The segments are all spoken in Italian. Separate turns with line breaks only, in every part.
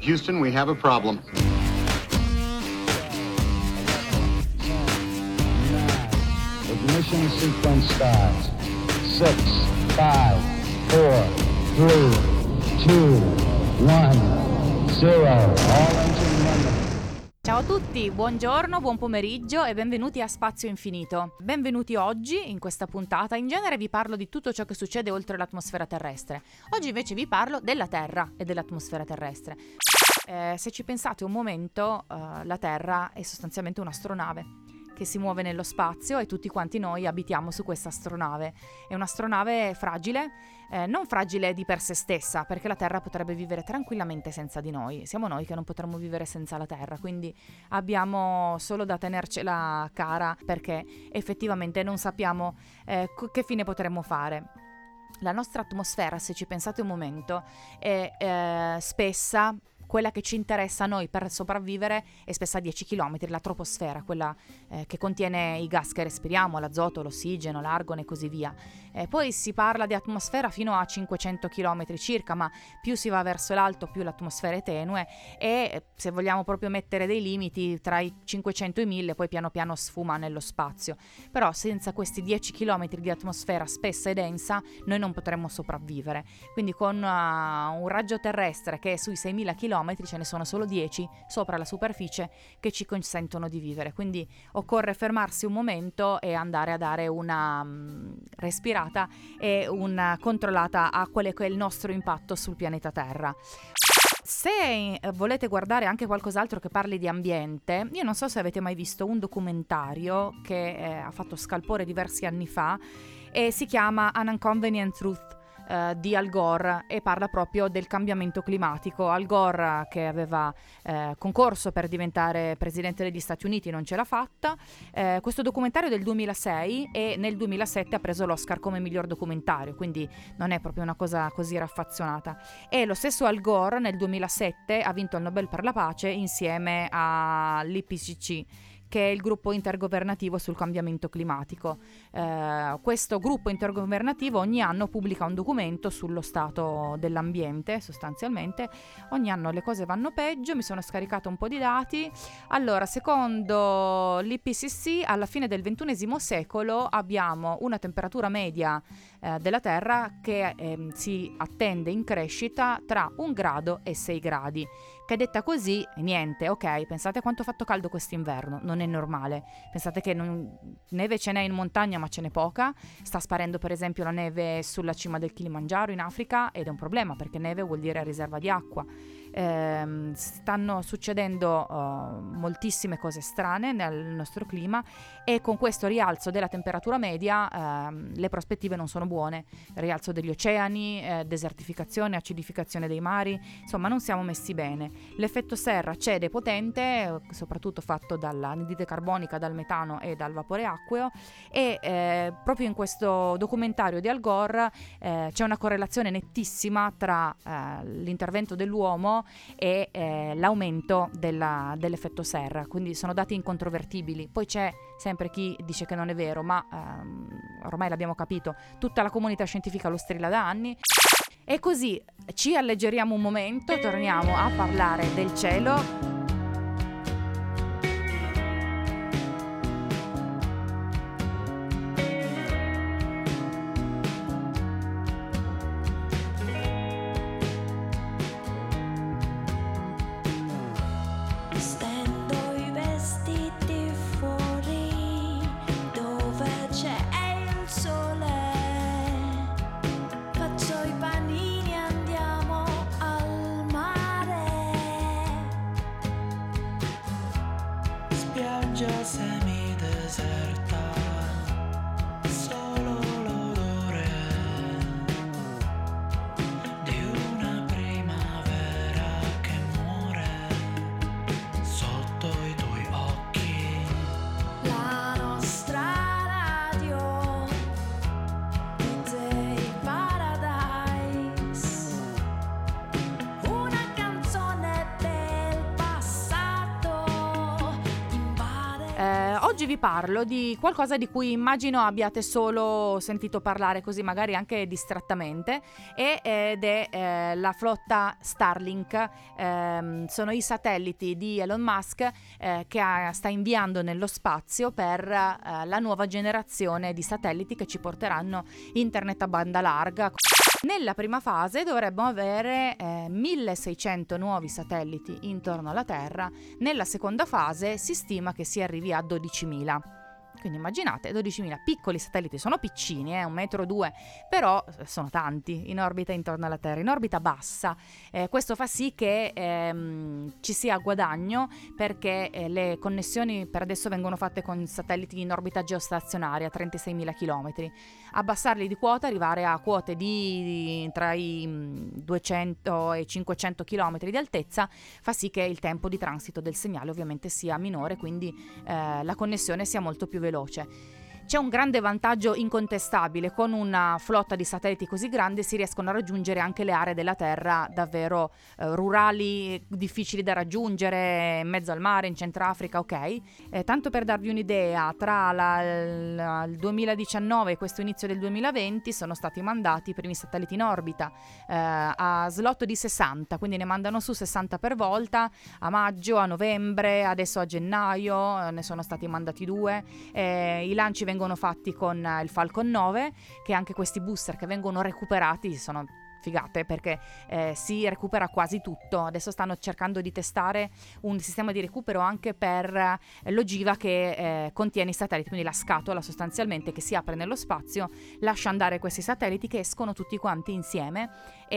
Houston, we have a problem.
Ignition sequence starts. 6, 5, 4, 3, 2, 1, 0. All engine running.
Ciao a tutti, buongiorno, buon pomeriggio e benvenuti a Spazio Infinito. Benvenuti oggi in questa puntata. In genere vi parlo di tutto ciò che succede oltre l'atmosfera terrestre. Oggi invece vi parlo della Terra e dell'atmosfera terrestre. Se ci pensate un momento, la Terra è sostanzialmente un'astronave che si muove nello spazio e tutti quanti noi abitiamo su questa astronave. È un'astronave fragile, non fragile di per sé stessa, perché la Terra potrebbe vivere tranquillamente senza di noi. Siamo noi che non potremmo vivere senza la Terra, quindi abbiamo solo da tenercela cara, perché effettivamente non sappiamo che fine potremmo fare. La nostra atmosfera, se ci pensate un momento, è spessa. Quella che ci interessa a noi per sopravvivere è spessa 10 km, la troposfera, quella che contiene i gas che respiriamo, l'azoto, l'ossigeno, l'argone e così via. Poi si parla di atmosfera fino a 500 km circa, ma più si va verso l'alto più l'atmosfera è tenue e se vogliamo proprio mettere dei limiti tra i 500 e i 1000 poi piano piano sfuma nello spazio. Però senza questi 10 km di atmosfera spessa e densa noi non potremmo sopravvivere. Quindi con un raggio terrestre che è sui 6000 km ce ne sono solo 10 sopra la superficie che ci consentono di vivere, quindi occorre fermarsi un momento e andare a dare una respirata e una controllata a quello che è il nostro impatto sul pianeta Terra. Se volete guardare anche qualcos'altro che parli di ambiente, io non so se avete mai visto un documentario che ha fatto scalpore diversi anni fa e si chiama An Inconvenient Truth di Al Gore e parla proprio del cambiamento climatico. Al Gore, che aveva concorso per diventare presidente degli Stati Uniti, non ce l'ha fatta. Questo documentario è del 2006 e nel 2007 ha preso l'Oscar come miglior documentario, quindi non è proprio una cosa così raffazzonata. E lo stesso Al Gore nel 2007 ha vinto il Nobel per la pace insieme all'IPCC, che è il gruppo intergovernativo sul cambiamento climatico. Questo gruppo intergovernativo ogni anno pubblica un documento sullo stato dell'ambiente, sostanzialmente. Ogni anno le cose vanno peggio, mi sono scaricato un po' di dati. Allora, secondo l'IPCC, alla fine del XXI secolo abbiamo una temperatura media della Terra che si attende in crescita tra 1 grado e 6 gradi. Che detta così, niente, ok, pensate quanto ha fatto caldo quest'inverno, non è normale. Pensate che neve ce n'è in montagna ma ce n'è poca. Sta sparendo per esempio la neve sulla cima del Kilimangiaro in Africa ed è un problema perché neve vuol dire riserva di acqua. Stanno succedendo moltissime cose strane nel nostro clima e con questo rialzo della temperatura media le prospettive non sono buone. Rialzo degli oceani, desertificazione, acidificazione dei mari, insomma non siamo messi bene. L'effetto serra c'è ed è potente, soprattutto fatto dall'anidride carbonica, dal metano e dal vapore acqueo e proprio in questo documentario di Al Gore c'è una correlazione nettissima tra l'intervento dell'uomo e l'aumento dell'effetto serra, quindi sono dati incontrovertibili. Poi c'è sempre chi dice che non è vero, ma ormai l'abbiamo capito, tutta la comunità scientifica lo strilla da anni. E così ci alleggeriamo un momento, torniamo a parlare del cielo. Oggi vi parlo di qualcosa di cui immagino abbiate solo sentito parlare, così magari anche distrattamente, ed è la flotta Starlink. Sono i satelliti di Elon Musk che sta inviando nello spazio per la nuova generazione di satelliti che ci porteranno internet a banda larga. Nella prima fase dovremmo avere 1600 nuovi satelliti intorno alla Terra, nella seconda fase si stima che si arrivi a 12.000. Quindi immaginate, 12.000 piccoli satelliti, sono piccini, 1,2 metri, però sono tanti in orbita intorno alla Terra, in orbita bassa. Questo fa sì che ci sia guadagno, perché le connessioni per adesso vengono fatte con satelliti in orbita geostazionaria a 36.000 km. Abbassarli di quota, arrivare a quote di tra i 200 e 500 km di altezza, fa sì che il tempo di transito del segnale ovviamente sia minore, quindi la connessione sia molto più veloce. C'è un grande vantaggio incontestabile: con una flotta di satelliti così grande si riescono a raggiungere anche le aree della Terra davvero rurali, difficili da raggiungere, in mezzo al mare, in Centrafrica, ok? Tanto per darvi un'idea, tra il 2019 e questo inizio del 2020 sono stati mandati i primi satelliti in orbita a slot di 60, quindi ne mandano su 60 per volta, a maggio, a novembre, adesso a gennaio ne sono stati mandati 2. I lanci vengono fatti con il Falcon 9, che anche questi booster che vengono recuperati sono figate, perché si recupera quasi tutto. Adesso stanno cercando di testare un sistema di recupero anche per l'ogiva che contiene i satelliti, quindi la scatola sostanzialmente che si apre nello spazio, lascia andare questi satelliti che escono tutti quanti insieme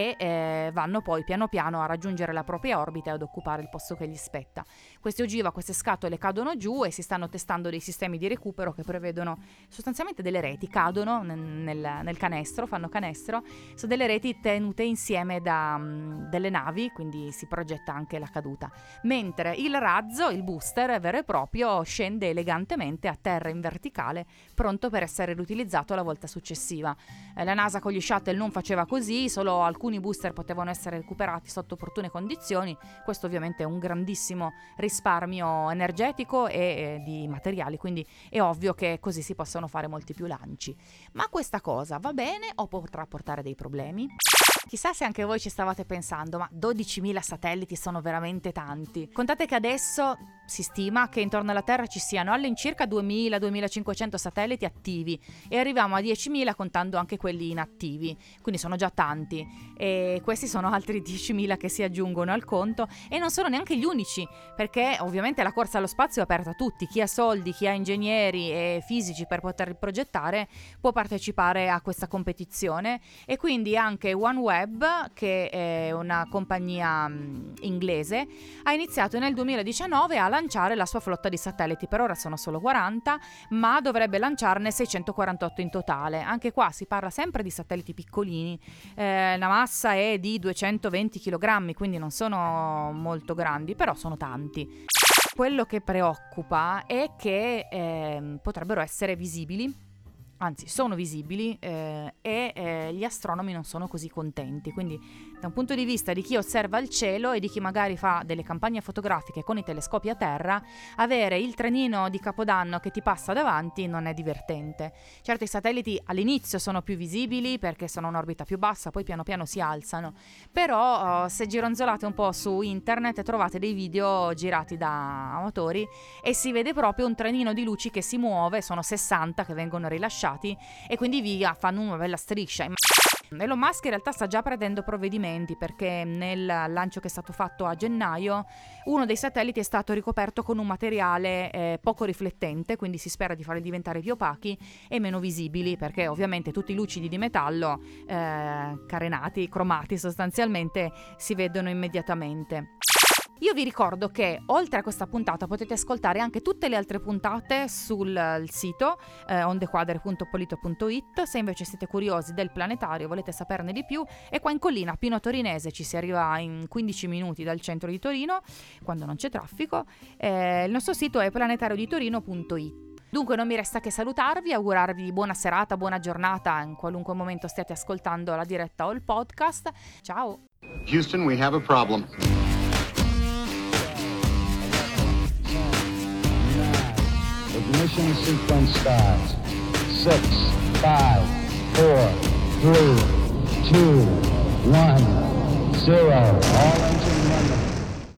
e vanno poi piano piano a raggiungere la propria orbita e ad occupare il posto che gli spetta. Queste ogiva, queste scatole cadono giù e si stanno testando dei sistemi di recupero che prevedono sostanzialmente delle reti, cadono nel canestro, fanno canestro, sono delle reti tenute insieme da delle navi, quindi si progetta anche la caduta, mentre il razzo, il booster vero e proprio, scende elegantemente a terra in verticale, pronto per essere riutilizzato la volta successiva. La NASA con gli shuttle non faceva così, solo alcuni booster potevano essere recuperati sotto opportune condizioni. Questo ovviamente è un grandissimo risparmio energetico e di materiali, quindi è ovvio che così si possono fare molti più lanci. Ma questa cosa va bene o potrà portare dei problemi? Chissà se anche voi ci stavate pensando, ma 12.000 satelliti sono veramente tanti. Contate che adesso si stima che intorno alla Terra ci siano all'incirca 2.000-2.500 satelliti attivi e arriviamo a 10.000 contando anche quelli inattivi, quindi sono già tanti, e questi sono altri 10.000 che si aggiungono al conto, e non sono neanche gli unici, perché ovviamente la corsa allo spazio è aperta a tutti. Chi ha soldi, chi ha ingegneri e fisici per poter progettare può partecipare a questa competizione, e quindi anche OneWeb, che è una compagnia inglese, ha iniziato nel 2019 a lanciare la sua flotta di satelliti. Per ora sono solo 40, ma dovrebbe lanciarne 648 in totale. Anche qua si parla sempre di satelliti piccolini, la massa è di 220 kg, quindi non sono molto grandi, però sono tanti. Quello che preoccupa è che potrebbero essere visibili, anzi sono visibili, e gli astronomi non sono così contenti. Quindi da un punto di vista di chi osserva il cielo e di chi magari fa delle campagne fotografiche con i telescopi a terra, avere il trenino di Capodanno che ti passa davanti non è divertente. Certo, i satelliti all'inizio sono più visibili perché sono in orbita più bassa, poi piano piano si alzano, però se gironzolate un po' su internet trovate dei video girati da amatori e si vede proprio un trenino di luci che si muove, sono 60 che vengono rilasciati e quindi fanno una bella striscia. Elon Musk in realtà sta già prendendo provvedimenti, perché nel lancio che è stato fatto a gennaio uno dei satelliti è stato ricoperto con un materiale poco riflettente, quindi si spera di farli diventare più opachi e meno visibili, perché ovviamente tutti i lucidi di metallo carenati, cromati sostanzialmente, si vedono immediatamente. Io vi ricordo che oltre a questa puntata potete ascoltare anche tutte le altre puntate sul sito ondequadre.polito.it. Se invece siete curiosi del planetario, volete saperne di più, è qua in collina, Pino Torinese, ci si arriva in 15 minuti dal centro di Torino, quando non c'è traffico. Il nostro sito è planetarioditorino.it. Dunque non mi resta che salutarvi, augurarvi buona serata, buona giornata in qualunque momento stiate ascoltando la diretta o il podcast. Ciao!
Houston, we have a problem.
Ignition. ignition sequence starts. 6, 5, 4, 3, 2, 1, 0. All engine running.